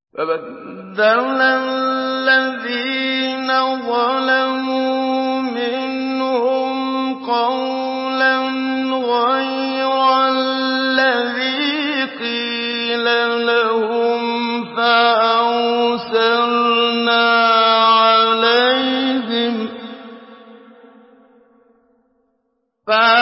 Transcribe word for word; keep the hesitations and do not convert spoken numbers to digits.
فَبَدَّلَ الَّذِينَ ظَلَمُوا مِنْهُمْ قَوْلًا غَيْرَ الَّذِي قِيلَ لَهُمْ فَأَرْسَلْنَا عَلَيْهِمْ